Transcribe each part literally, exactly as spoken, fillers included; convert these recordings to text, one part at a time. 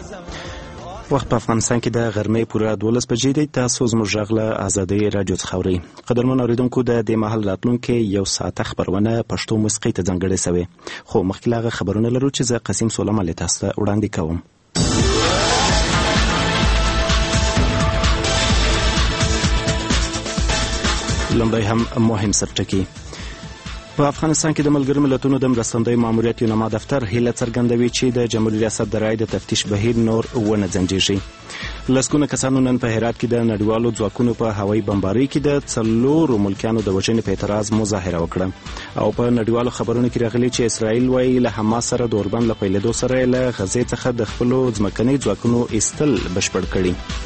وخت په افغانستان کې د غرمې پوره دولس بجې دی. تاسو زموږ غږ له ازادۍ راډیو څخه اورئ. قدرمن اورېدونکو، د دې مهال راتلونکي یو ساعته خبرونه پښتو موسیقۍ ته ځانګړې سوې، خو مخکې له هغه خبرونه لرو چې زه قاسم سولم علي تاسو ته وړاندې کوم. لومړی هم مهم سرټکي. په افغانستان کې د ملګرو ملتونو د مرستندوی ماموریت یونما دفتر هیله څرګندوي چې د جمهوریت ریاست د رایې د تفتیش بهیر نور ونه ځنډیږي. لسګونه کسانو نن په هرات کې د نړیوالو ځواکونو په هوایي بمبارۍ کې د څلورو ملکیانو د وژنې په اعتراض مظاهره وکړه، او په نړیوالو خبرونو کې راغلي چې اسرائیل وايي له حماس سره د اوربند له پیلېدو سره له غزې څخه د خپلو ځمکني ځواکونو ایستل بشپړ کړي.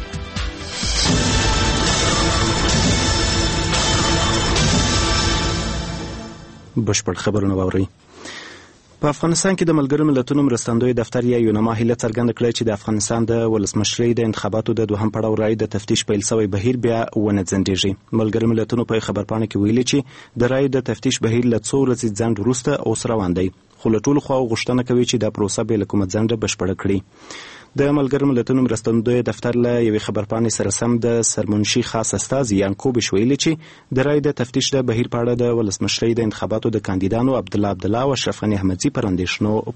بشپړ خبرونه واورئ. په افغانستان کې د ملګرو ملتونو مرستندوی دفتر یا یونما هیله څرګنده کړې چې د افغانستان د ولسمشرۍ د انتخاباتو د دوهم پړاو رایې د تفتیش پیل شوی بهیر بیا ونه ځنډیږي. ملګرو ملتونو په خبرپاڼه کې ویلي چې د رایې د تفتیش بهیر له څو ورځې ځنډ وروسته اوس روان دی، خو له ټولو خواو غوښتنه کوي چې دا پروسه بې له کومه ځنډه بشپړه کړي. د ملګرو ملتونو مرستندوی دفتر له یوې خبرپاڼې سره سم د سرمنشي خاص استازي یانکوبش ویلي چې د رایې د تفتیش د بهیر په اړه د ولسمشرۍ د انتخاباتو د کاندیدانو عبدالله عبدالله او اشرف غني احمدزي پر اندېښنو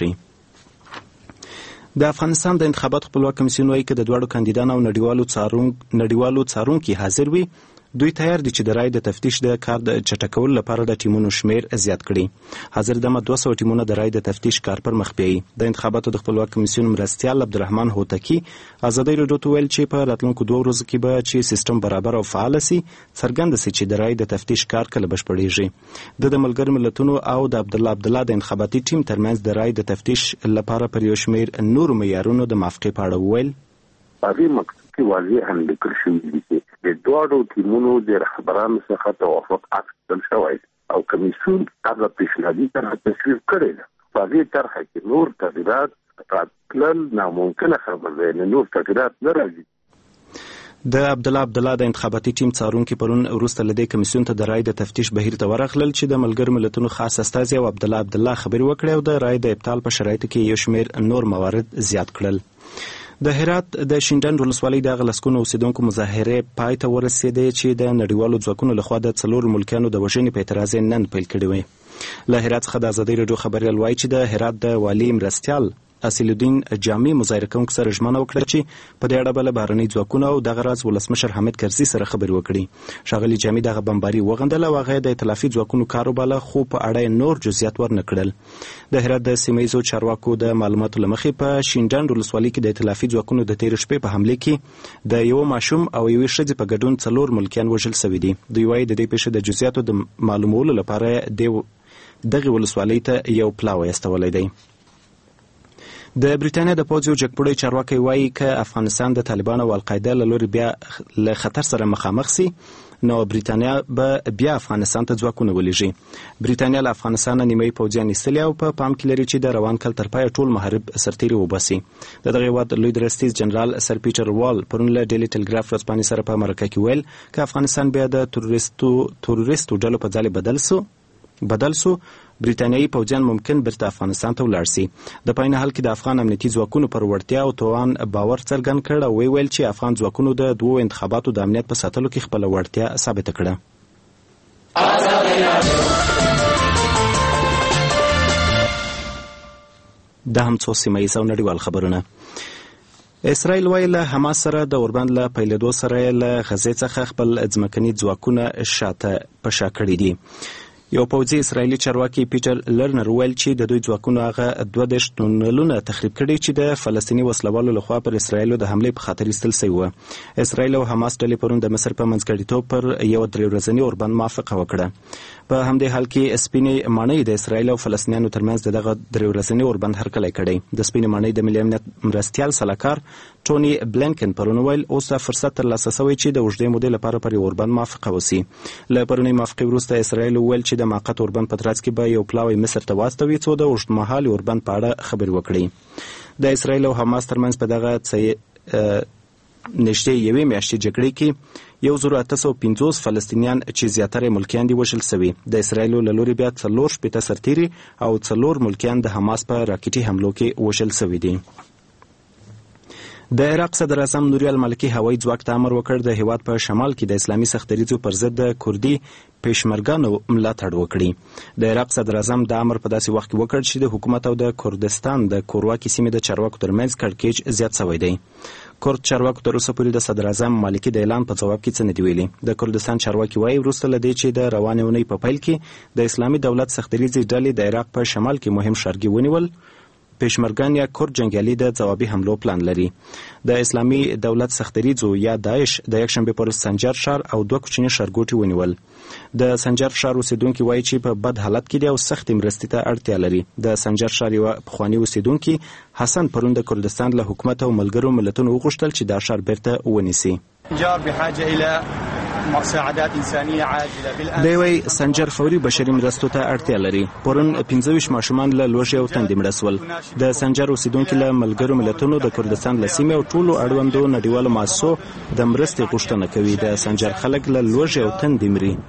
پوهیږي. د افغانستان د انتخاباتو خپلواک کمیسیون وايي چې د دواړو کاندیدانو او نړیوالو څارون نړیوالو څارونکي حاضر وي، دوی تیار دي چې د رایې د تفتیش د کار د چټکولو لپاره د ټیمونو شمیر زیات کړي. حاضر دمه دوه سوه ټیمونه د رایې د تفتیش کار پر مخ بیایي. د انتخاباتو د خپلواک کمیسیون مرستیال عبدالرحمن هوتکی ازادۍ راډیو ته ویل چې په راتلونکو دوه ورځو کې به چې سیستم برابر او فعال سي، څرګنده سي چې د رایې د تفتیش کار کله بشپړیږي. د ملګرو ملتونو او د عبدالله عبدالله د انتخاباتي ټیم ترمنځ د رایې د تفتیش لپاره پر یو شمیر نورو معیارونو د موافقې په اړه وویل. هغه مقصد کې واضح هم لیکل شوی دی چې د دوه ټیمونو د رهبرانو څخه توافق اخیستل شوی او کمیسیون هغه پیشنهادي طرح تصویب کړی دی. په دې طرح کې نور تغییرات راتلل ناممکنه خبره ده، نور تغییرات نه راځي. د عبدالله عبدالله د انتخاباتي ټیم څارونکي پرون وروسته له دې کمیسیون ته د رایې د تفتیش بهیر ته ورغلل چې د ملګرو ملتونو خاص استازي او عبدالله عبدالله خبرې وکړې او د رایې د ابطال په شرایطو کې یو شمیر نور موارد زیات کړل. د هرات د شینډنډ ولسوالۍ د غلسکونو اوسیدونکو مظاهره پای ته ورسېدې چې د نړیوالو ځواکونو لخوا د څلور ملکیانو د وژنې په اعتراض نن پیل کړې وې. له هرات څخه د ازادۍ راډیو خبریال وایي چې د هرات د والي مرستیال اصیل الدین جامع مظاهره کوونکو سره ژمنه وکړه چې په دې اړه به له بهرني ځواکونو او دغه راز ولسمشر حامد کرزي سره خبرې وکړي. ښاغلي جامع دغه بمباري وغندله او هغه د ائتلافي ځواکونو کار وباله، خو په اړه نور جزئیات ورنه کړل. د هرات د سیمه ییزو چارواکو د معلوماتو له مخې په شینډنډ ولسوالۍ کې د ائتلافي ځواکونو د تېرې شپې په حملې کې د یو ماشوم او یوې ښځې په ګډون څلور ملکیان وژل شوي دي. دوی وایي د دې پیښې د جزئیاتو د معلومولو لپاره دغه ولسوالۍ ته یو پلاوی استولی دی. د بریتانیا د پوځ یو جګپوړی چارواکی وایي که افغانستان د طالبانو او القاعده له لوري بیا له خطر سره مخامخ سي، نو بریتانیا به بیا افغانستان ته ځواکونه ولېږي. بریتانیا له افغانستانه نیمایي پوځیان ایستلي او په پام کې لري چې د روان کال تر پایه ټول محارب سرتیري وباسي. د دغه هېواد لوی درستیز جنرال سر پیټر وال پرون له ډیلي ټلګراف ورځپاڼې سره په مرکه کې ویل که افغانستان بیا د تروریستو تروریستو ډلو په ځای بدل سو بدل سو بریتانیایي پوځیان ممکن بیرته افغانستان ته ولاړ سي. د پای نهال کې د افغان امنیتي ځواکونو پر وړتیا او توان باور څرګند کړ او ویل چې افغان ځواکونو د دوو انتخاباتو د امنیت په ساتلو کې خپله وړتیا ثابته کړه. دا هم څو سیمه ییز او نړیوال خبرونه. اسرائیل وايي له حماس سره د اوربند له پیلېدو سره له غزې څخه خپل ځمکني ځواکونه شاته په شا کړي دي. یو پوځي اسرائیلي چارواکي پیټر لرنر ویل چې د دوی ځواکونو هغه دوه دېرش تونلونه تخریب کړي چې د فلسطیني وسلوالو لخوا پر اسرائیلو د حملې په خاطر ایستل سوي وه. اسرائیل او حماس ډلې پرون د مصر په منځګړیتوب پر یو درې ورځني اوربند موافقه وکړه. په همدې حال کې سپینې ماڼۍ د اسرائیل او فلسطینیانو ترمنځ د دغه درې ورځني اوربند هرکلی کړی. د سپینې ماڼۍ د ملي امنیت مرستیال سلاکار ټوني بلینکن پرون ویل اوس دا فرصت ترلاسه شوی چې د اوږدې مودې لپاره پر یو اوربند موافقه وسي. له پرونۍ موافقې وروسته اسرائیل ویل چې د موقت اوربند په ترڅ کې به یو پلاوی مصر ته واستوي څو د اوږدمهالي اوربند په اړه خبرې وکړي. د اسرائیل او حماس ترمنځ په دغه نږدې یوې میاشتې جګړې کې یو زر اته سوه پنځوس فلسطینیان چې زیاتره ملکیان دي وژل شوي. د اسرائیلو له لوري بیا څلور شپېته سرتیري او څلور ملکیان د حماس په راکټي حملو کې وژل شوي دي. د عراق صدر اعظم نوري المالکي هوایي ځواک ته امر وکړ د هیواد په شمال کې د اسلامي سختدریځو پر ضد د کوردي پېشمرګانو ملاتړ وکړي. د عراق صدر اعظم د امر په داسې وخت کې وکړ چې د حکومت او د کردستان د کورواکي سیمې د چارواکو ترمنځ کړکېچ زیات شوی دی. کورد چارواکو تر اوسه پورې د صدر اعظم مالکي د اعلان په ځواب کې څه نه دي ویلي. د کردستان چارواکي وایي وروسته له دې چې د روانې اونۍ په پیل کې د اسلامي دولت سختدریځې ډلې د عراق په شمال کې مهم ښارګي ونیول، پېشمرګان یا کورد جنګیالي د ځوابي حملو پلان لري. د اسلامي دولت سختدریځو یا داعش د یکشنبې پر ورځ سنجر ښار او دوه کوچني ښارګوټي ونیول. د سنجر ښار اوسیدونکي وایي چې په بد حالت کې دي او سختې مرستې ته اړتیا لري. د سنجر ښار یوه پخواني اوسیدونکي حسن پرون د کردستان له حکومت او ملګرو ملتونو وغوښتل چې دا ښار بیرته ونیسي. دی وایي سنجر فوري بشري مرستو ته اړتیا لري. پرون پنځه ویشت ماشومان له لوږې او تندې مړه شول. د سنجر اوسیدونکي له ملګرو ملتونو د کردستان له سیمې او ټولو اړوندو نړیوالو مؤسسو د مرستې غوښتنه کوي. د سنجر خلک له لوږې او تندې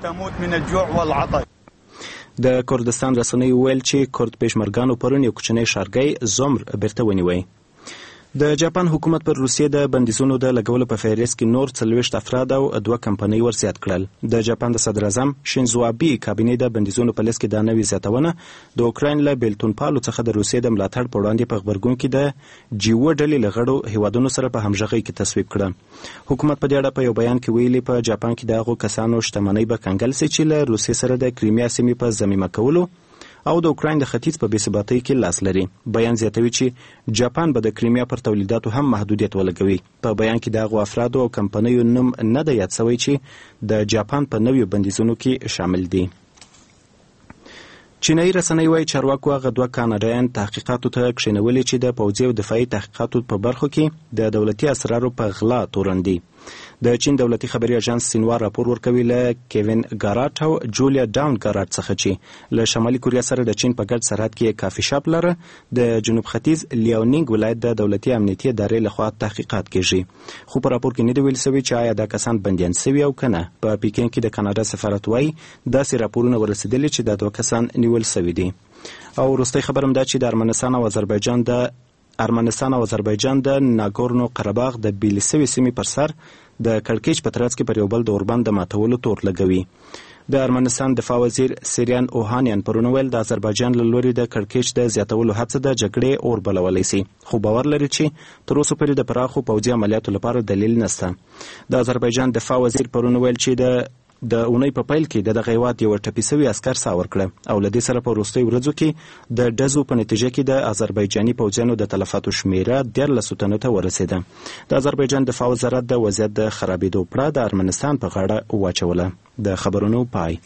مري. د کردستان رسنیو ویل چې کورد پېشمرګانو پرون یو کوچنی ښارګی زومر بیرته ونیوی. د جاپان حکومت پر روسیې د بندیزونو د لګولو په فهرست کې نور څلوېښت افراد او دوه کمپنۍ ورزیات کړل. د جاپان د صدر اعظم شینزو آبي کابینې د بندیزونو په لیست کې دا نوې زیاتونه د اوکراین له بیلتون پالو څخه د روسیې د ملاتړ په وړاندې په غبرګون کې د جیو ډلې له غړو هیوادونو سره په همغږۍ کې تصویب کړه. حکومت په دې اړه په یو بیان کې ویلي په جاپان کې د هغو کسانو شتمنۍ به کنګل سي چې له روسیې سره د کریمیا سیمې په ضمیمه کولو او د اوکراین د ختیځ په بېثباتۍ کې لاس لري. بیان زیاتوي چې جاپان به د کریمیا پر تولیداتو هم محدودیت ولګوي. په بیان کې د هغو افرادو او کمپنیو نوم نه دی یاد شوی چې د جاپان په نویو بندیزونو کې شامل دي. چینایي رسنۍ وایي چارواکو هغه دوه کاناډایان تحقیقاتو ته کښېنولي چې د پوځي او دفاعي تحقیقاتو په برخو کې د دولتي اسرارو په غلا تورن دي. د چین دولتي خبري اژانس سینوا راپور ورکوي له کیوین ګاراټ او جولیا ډاون ګاراټ څخه چې له شمالي کوریا سره د چین په ګډ سرحد کې کافي شاپ لره د جنوب ختیځ لیاونینګ ولایت د دولتي امنیتي ادارې لخوا تحقیقات کیږي. خو په راپور کې نه دی ویل شوی چې آیا دا کسان بندیان شوي او کنه. په پیکین کې د کاناډا سفارت وایي داسې راپورونه ورسېدلي چې دا دوه کسان نیول شوي دي. او وروستی خبر هم دا چې د ارمنستان او آذربایجان د ارمنستان او آذربایجان د ناګورنو قرهباغ د بیلې شوي سیمې پر سر د کړکېچ په ترڅ کې پر یو بل د اوربند د ماتولو تور لګوي. د ارمنستان دفاع وزیر سیریان اوهانیان پرون ویل د آذربایجان له لوري د کړکېچ د زیاتولو هڅه د جګړې اور بلولی سي، خو باور لري چې تر اوسه پورې د پراخو پوځي عملیاتو لپاره دلیل نشته. د آذربایجان دفاع وزیر پرون ویل چې د د اونۍ په پیل کې د دغه هیواد یو ټپي شوي عسکر ساه ورکړه او له دې سره په وروستیو ورځو کې د ډزو په نتیجه کې د آذربایجاني پوځیانو د تلفاتو شمیره دیارلسو تنو ته ورسېده. د آذربایجان دفاع وزارت د وضعیت د خرابېدو پړه د ارمنستان په غاړه واچوله. د خبرونو پای.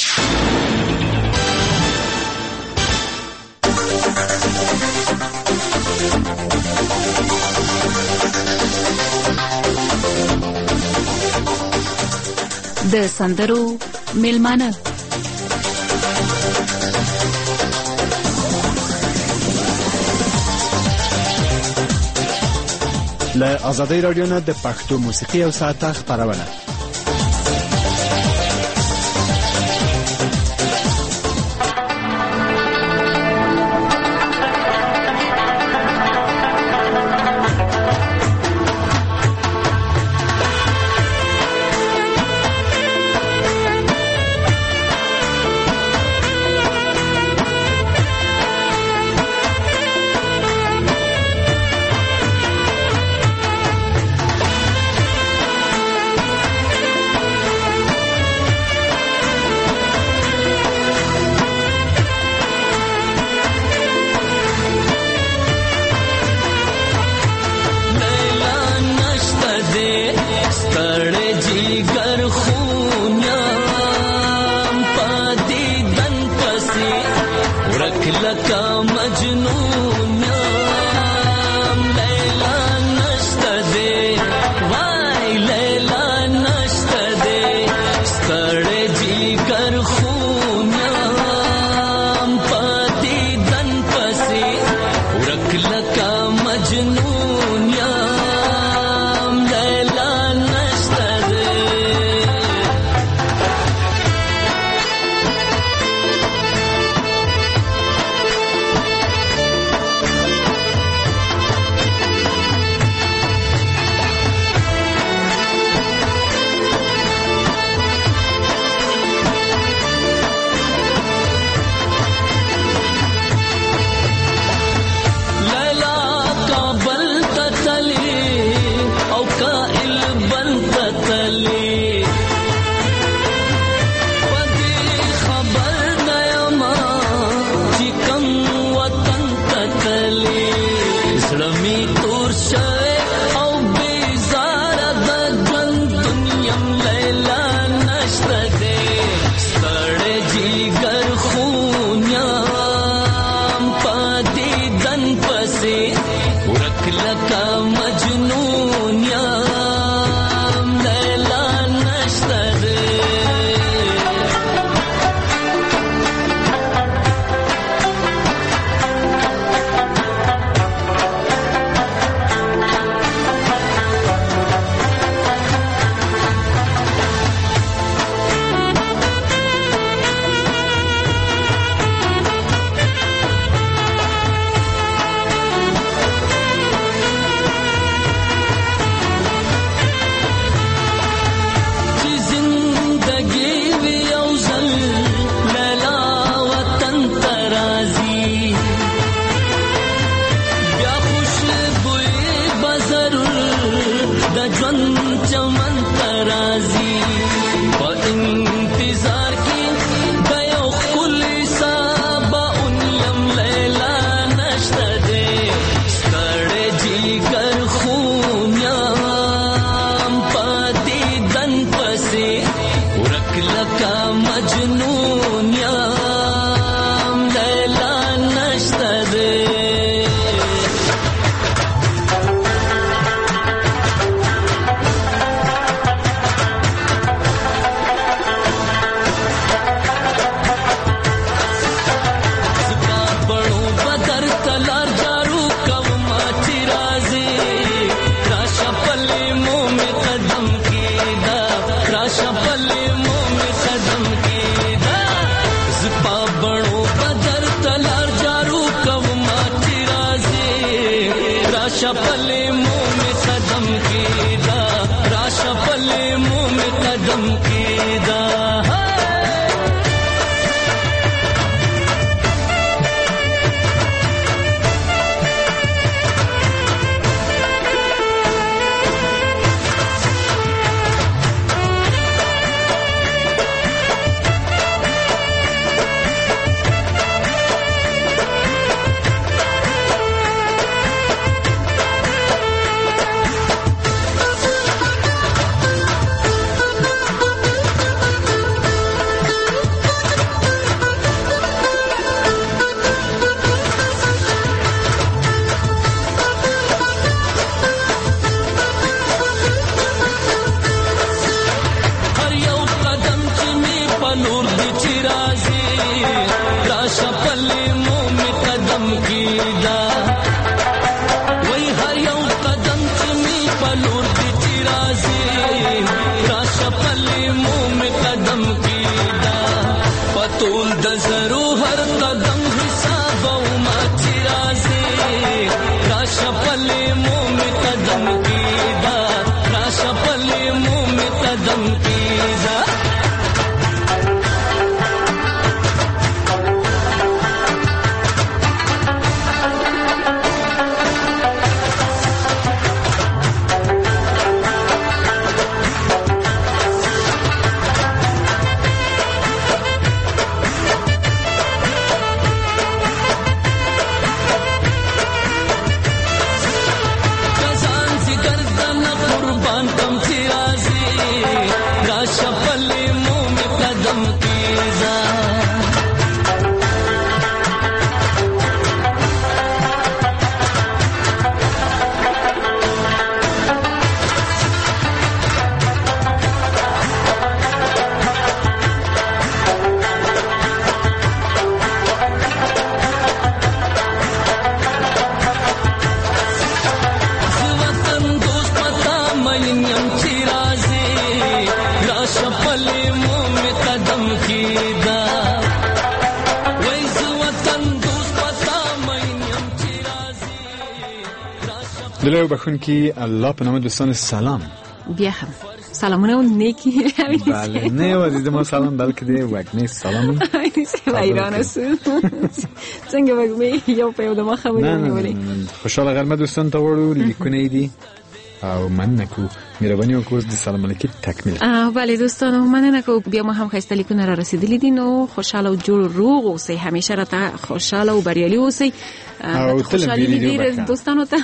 د سندرو میلمانه له آزادۍ رادیو نه د پښتو موسیقي او ساعته خپرونه. ورک لکا مجنون یم لیلا نشته ده دلایو بخون که الله په نام دوستان سلام بیا هم سلامونه و نیکی بله نه و دیده ما سلام بلکه دی وگنه سلامی و ایران است څنګه وګمې یو په یو د ما خبرې ونیولې خوشاله غرمه دوستان ته وړو لیکونه دي او مننه کو مهرباني وکړئ د سلام علیکم تکمیل بله دوستانو مننه کو بیا ما هم خسته لیکونه را رسیدلې دي نو خوشاله او جوړ روغ اوسئ همیشه را ته خوشاله او بریالي اوسئ او خوشالي دي دوستانو ته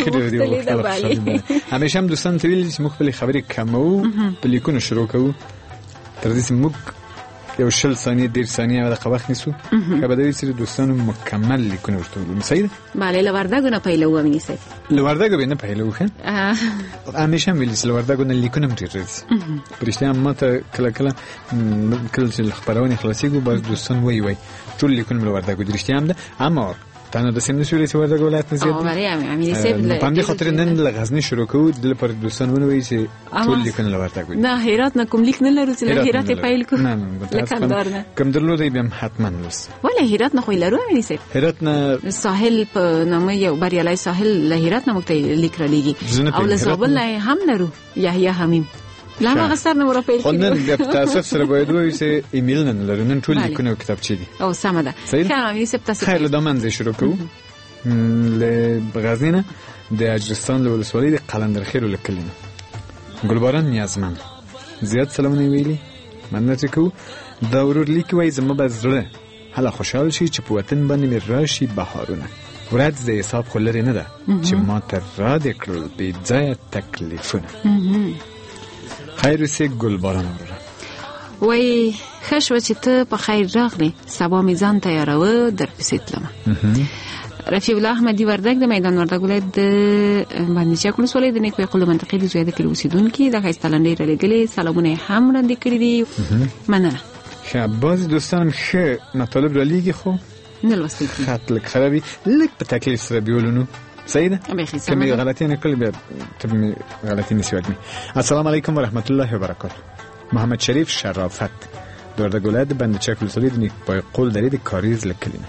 همیشه هم دوستان ته ویل چې موږ خپل خبرې کمو په لیکونه شروع کوو تر دې چې موږ یو شل ثانیه دیر ثانیه دغه وخت نیسو که به دوی سری دوستانو مکمل لیکونه ورته ولولو. صحیح ده؟ بله، له وردګو نه پیلو امینی صاحب. له وردګو به نه پیلو ښه. همیشه هم ویلي چې له وردګو نه لیکونه هم ډېر راځي. په رښتیا هم ماته کله کله کله چې خپرونې خلاصېږي بعض دوستان وایي وایي ټول لیکونه مې له وردګو دي. رښتیا هم ده، اما تانه د سیمې سوري چې وردګ ولایت نه زیات او بله امینی صاحب په دې خاطر نن له غزنی شروع کوو د لپاره دوستان ونوي چې ټول لیکونه له وردګ دي. نه هرات نه کوم لیک نه لرو چې له هرات پیل کوو. نه نه کوم درلودي بیا حتما لس ولا هرات نه خو لرو امینی صاحب. هرات نه ساحل په نامه یو بریالي ساحل له هرات نه مکته لیک را لګي او له زابل نه هم لرو یحیی حمیم لا ما غسر نه ورپیل کړو. نن د تاسف سره باید وایي چې ایمیل نه لرو، نن ټول لیکونه کتابچې دي. او سم ده. خیر امینی صاحب تاسو خیر له منځ شروع کوو. له غزنی نه د اجرستان له ولسوالۍ د قلندرخیل له کلي نه ګلباران نیازمن زیات سلامونه ویلي مننه کوو. دا ورور لیکي وایي زما به زړه هله خوشحال شي چې په وطن باندې مې راشي بهارونه، ورځ د حساب خو لرې نه ده چې ما ته را دې کړل بې ځایه تکلیفونه. خیر اوسې ګلباران وروره. وایي ښه شوه چې ته په خیر راغلې، سبا مې ځان تیاروه درپسې تلمه. رفیع الله احمدي وردګ د میدان وردګ ولایت د باندې چک ولسوالۍ د نیکوي قله منطقې د زیاده کلی اوسیدونکي د ښایسته لنډۍ رالیږلې سلامونه هم وړاندې کړي دي. مننه. ښه بعضې دوستان ښه مطالب رالیږي خو نه لوستل کېږي، خط لږ خرابي لږ په تکلیف سره بیولونو. صحیح ده؟ که مې غلطي نه کړل بیا ته مې غلطي نسی وکړي. السلام علیکم ورحمت الله وبرکاته. محمد شریف شرافت د وردګ ولایت د باندې چک ولسوالۍ د نیکوي قل درې د کاریز له کلي نه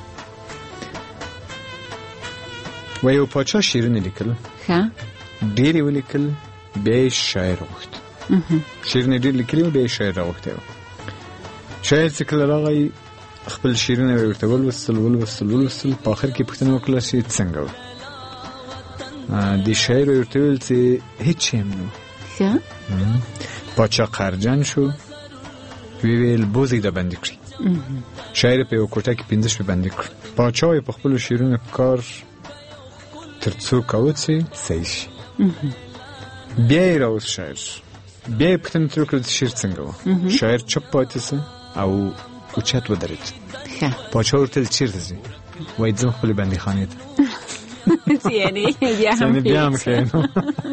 و یو پاچا شیرونه لیکل. ښه ډېر یې ولیکل، بیا یې شاعر وغوښت. شیرونه ډېر لیکلي و، بیا یې شاعر راغوښتی و. شاعر چې کله راغی خپل شیرونه یې ورته ولوستل ولوستل ولوستل په آخر کې یې پوښتنه وکړه چې څنګه و. دې شاعر یې ورته وویل چې هېڅ شی هم نه و. ښه پاچا قهرجن شو، ویې ویل بوز یې دا بندي کړي. شاعر یې په یوه کوټه کې پنځه شپې بندي کړ. پاچا یې په خپلو شیرونو کار تر څو کوه چې صحیح شي. بیا یې راوست شاعر، بیا یې پوښتنه ترې وکړه چې شعر څنګه و. شاعر چپ پاتې سه او اوچت ودرېد. پاچا ورته ویل چېرته ځې؟ وایي ځم خپلې بندیخانې ته. یعنې بیا هم بیا هم ښه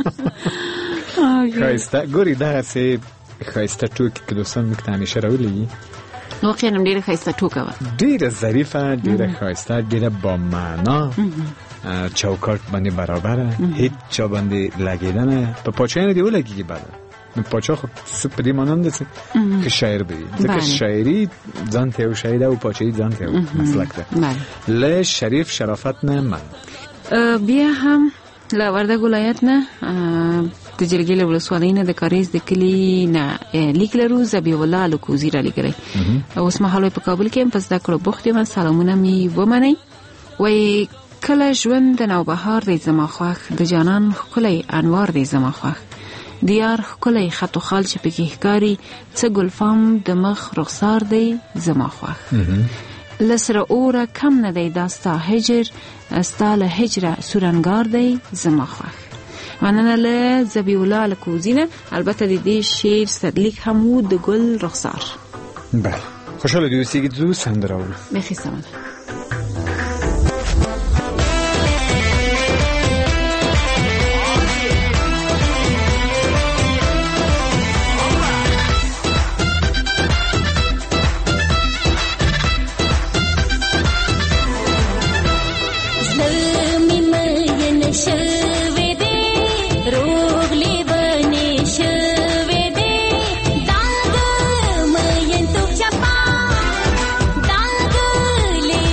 ښایسته. ګورې دغسې ښایسته ټوکې که دوستان موږ ته همیشه راولېږي واقعا هم ډېره ښایسته ټوکه وه، ډېره ظریفه، ډېره ښایسته، ډېره با معنا، چوکاټ باندې برابره، هیڅ چا باندې لګېدنه. په پاچایانو دې ولګېږي بعده. نو پاچا خو څه په دې مانند ده چې شاعر به وي، ځکه شاعري ځان ته یو شی ده او پاچایي ځان ته یو مسلک ده. له شریف شرافت نه من بیا هم له وردګ ولایت نه د جرګې له ولسوالۍ نه د کاریز د کلي نه لیک لرو. ذبیح الله الکوزي رالیږلی. اوس مهال په کابل کې هم په زده کړو بوخت یم. سلامونه مې ومنئ. وایي کله ژوند د نوبهار دی زما خوښ، د جانان ښکلی انوار دی زما خوښ، د یار ښکلی خط و خال چې پکې ښکاري، څه ګلفام د مخ رخسار دی زما خوښ، له سره اوره کم نه دی دا ستا هجر، ستا له هجره سورنګار دی زما خوښ. مننه له ذبیح الله الکوزي نه. البته د دې شعر صدلیک هم و د ګل رخسار. بله خوشحاله دې اوسېږي. ځو سندره اورو. بیخي سمه ده. दाग मैं तो चपा दाग ले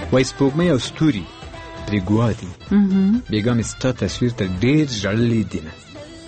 وای سپوږمۍ او ستوري پرې ګوا دي بېګا مې ستا تصویر ته ډېر ژړلی دي نه.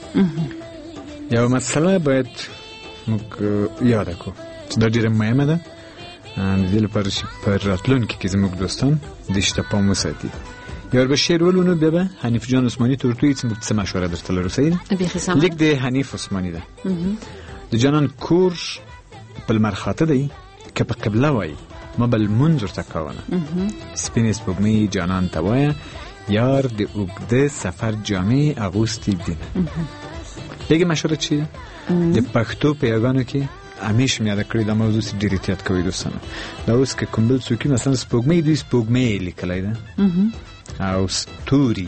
یوه مسله باید موږ یاده کړو چې دا ډېره مهمه ده د دې لپاره چې په راتلونکي کې زموږ دوستان دې شي ته پام وساتي. یو به شعر ولولو بیا به حنیف جان عثماني ته ورته وایي چې موږ څه مشوره درته لرو. صحیح ده؟ لیک د حنیف عثماني ده. د جانان کور په لمر خاته دی که په قبله وایي ما به لمونځ ورته کوونه. سپینې سپوږمۍ جانان ته وایه یار د اوږده سفر جامې اغوستې دینه. دیگه مشوره چی ده؟ د پښتو په یاګانو کې همیشه مې یاد کړی دا موضوع چې ډېر احتیاط کوئ دوستانو. دا اوس که کوم بل څوک مثلا سپوږمۍ دوی سپوږمۍ لیکلی ده او ستوري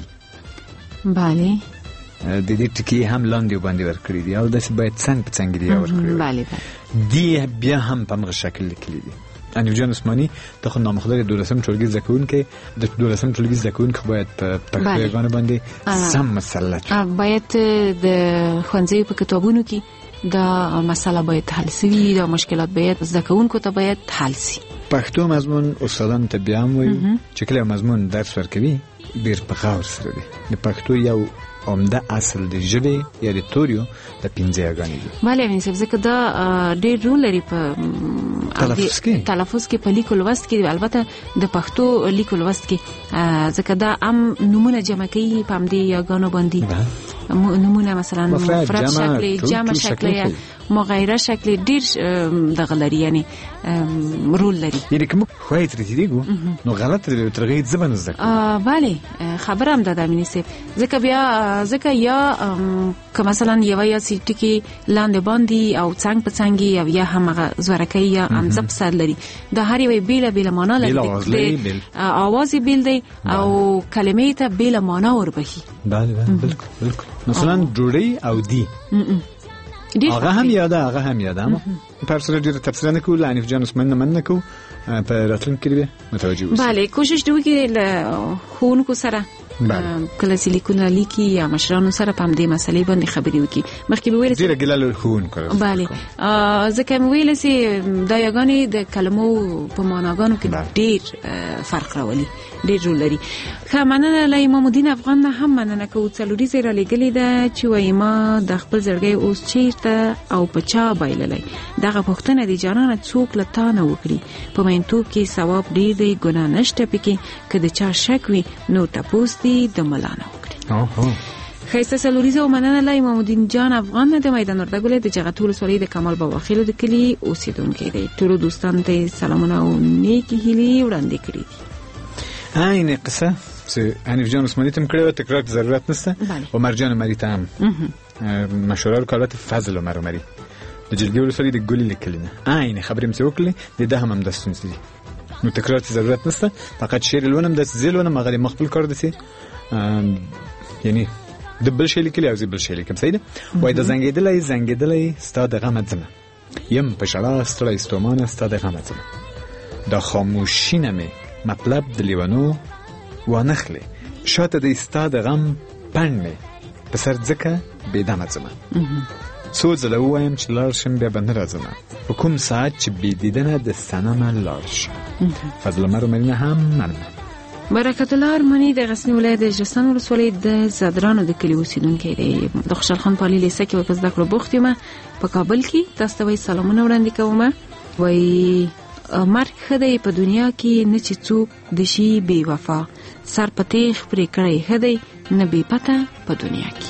بله د دې ټکي هم لاندې باندې ورکړي دي او داسې باید څنګ په څنګ دي ورکړي. بله دی بیا هم په همغه شکل لیکلي دي. حنیف جان عثماني د خو نامخدر دولسم ټولګي زده کوونکی د دولسم ټولګي زده کوونکی باید په پښتو یاګانو باندې سم مسلط باید د ښوونځیو په کتابونو کې دا مسله باید حل شي. دا مشکلات باید زده کوونکو ته باید حل شي. پښتو مضمون استادان ته بیا هم وایي چې کله مضمون درس ورکوي ډېر په غور سره دی. د پښتو یو عمده اصل د ژبې یا د توریو د پنځه یاګانې دي. بله امین صاحب ځکه دا ډېر رول لري په تلفظ کې تلفظ کې په لیکو لوست کې. البته د پښتو لیکو لوست کې ځکه دا هم نومونه جمع کوي په همدې یاګانو باندې. نمونه مثلا مفرد شکل جمع شکل یا مغایره شکل ډیر دغه لري یعنی رول لري. یعنی کوم خوای تر دې دیګو نو غلط ترغید زبن زده. ا bale خبره هم ده د امینی سیب ځکه بیا ځکه یا که مثلا یو یا سیټ کې لاندې باندې او څنګ په څنګ یا یا هم زورکی یا امزب سر لري. د هر یو بیل بیل معنا لري. اواز بیل دی او کلمې ته بیل معنا وربهي. bale بالکل بالکل. مثلا جوړی او دی هغه هم یاده هغه هم یاده اما په سره ډیره تفسیر نه کوو. حنیف جان عثماني نه نه کوو په راتلونکي کې به متوجه اوسئ. bale کوشش دوی کې له خونکو سره کله چې لیکونه لیکي یا مشرانو سره په دې مسلې باندې خبرې وکړي. مخکې به ویل ډیره ګلال خون کړو. bale ځکه مې ویل چې دا یاګانې د کلمو په معناګانو کې ډیر فرق راولي ډیر رول لري. که مننه له امام الدین افغان نه هم مننه کوو. څلوري زیرا لګلې ده چې وایي ما د خپل زړګي اوس چیرته او په چا بایللی. دغه پوښتنه دي جانانه څوک له تا نه وکړي. په مینتوب کې ثواب ډیر دی ګناه نشته پکې. که د چا شک وي نو تپوس دی د ملا نه وکړي. خیسته څلوریزه او مننه له امام الدین جان افغان نه د میدان اردګل د جغتول ولسوالۍ د کمال بابا خیلو د کلی اوسیدونکي دی. ټول دوستان ته سلامونه او نیکی هیلې وړاندې کړې دي. این قصه چې حنیف جان عثماني تم کړو تکرار ضرورت نشته. او مرجان مری ته هم مشوره وکړه فضل عمر عمري د جلګي ولسوالۍ د ګولې لیکلنه عین خبرې مې وکړې د ده هم د ستونزې دي. نو تکرار ضرورت نشته. فقط شعر لونم د زیلونه مغري مخبل کار دي یعنی د بل شي لیکلي او بل شي لیکم. صحیح ده. وای د زنګېدلې زنګېدلې ستاد غمت زما یم په شړا ستړی ستومانه ستاد غمت زما د خاموشي نه مطلب د لیوانو وانخلی شاته د استاد غم پنډ می په سر ځکه بېدمه ځمه څو ځله ووایم چې لاړ شم بیا به نه راځمه په کوم ساعت چې بې دیدنه د صنمه لاړ شم. فضل عمر عمري هم مننه. برکت الله ارمني د غزنی ولایت د جسان ولسوالۍ د زادرانو د کلي اوسیدونکی دی. د خوشحال خان پالي لیسه کې په زده کړو بوخت یم په کابل کې. تاسو ته وایي سلامونه وړاندې کوم. وایي مرګ ښه دی په دنیا کې نه چې څوک د شي بې وفا. سر په تیغ پرې کړی ښه دی نه بې پته په دنیا کې.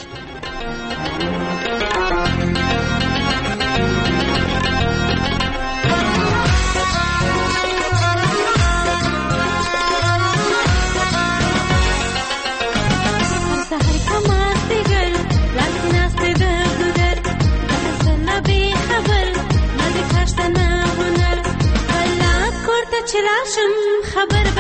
چراشم خبر